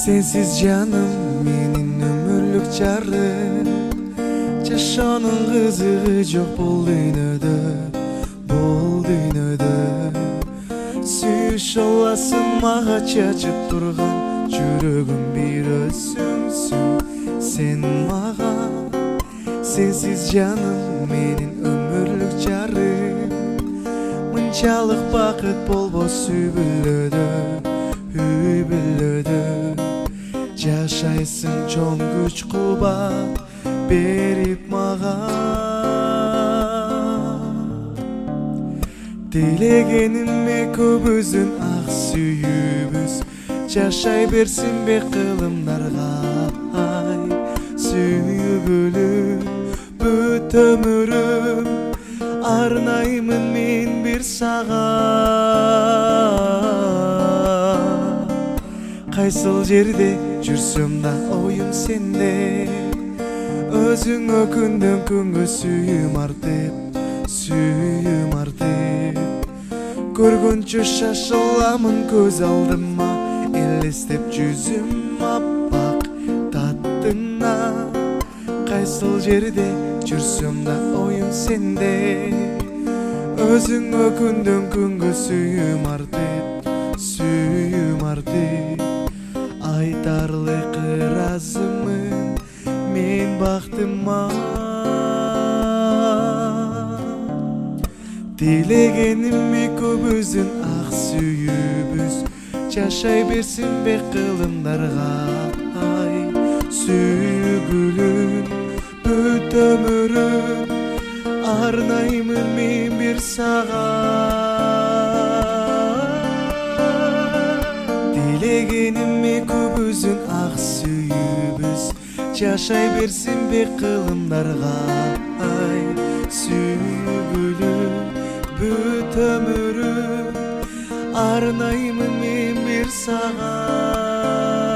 Sensiz canım menin ömürlük jarım. Жашоонун кызыгы жок бул дүйнөдө. Сүйүш аласың мага чачып турган жүрөгүм бир өзүңсүң сен мага. Сенсиз жаным менин ömürlük жарым. Мынчалык бакыт болбос үй бүлөдө. Жашайсың чоң күч кубат берип мага. Тилегениме көбүзүн ак сүйүүбүз жашай берсин бе кылымдарга. Сүйгүлү бүт өмүрүм арнаймын мен бир сага. Кайсыл жерде жүрсөм да оюм сенде. Өзүңө күндөн күнгө сүйүм артып. Көргөнчө шашыламын көз алдыма. Элестеп жүзүм аппак таттына. Кайсыл жерде жүрсөм да оюм сенде. Өзүңө күндөн күнгө сүйүм артып. Айтарлык ыраазымын мен бактыма. Тилегениме көбүзүн ак сүйүүбүз жашай берсин бе кылымдарга. Сүйгүлү бүт өмүрүм арнаймын мен бир сага. Тилегениме көбүзүн ак сүйүүбүз жашай берсин бе кылымдарга. Сүйгүлү бүт өмүрүм арнаймын мен бир сага.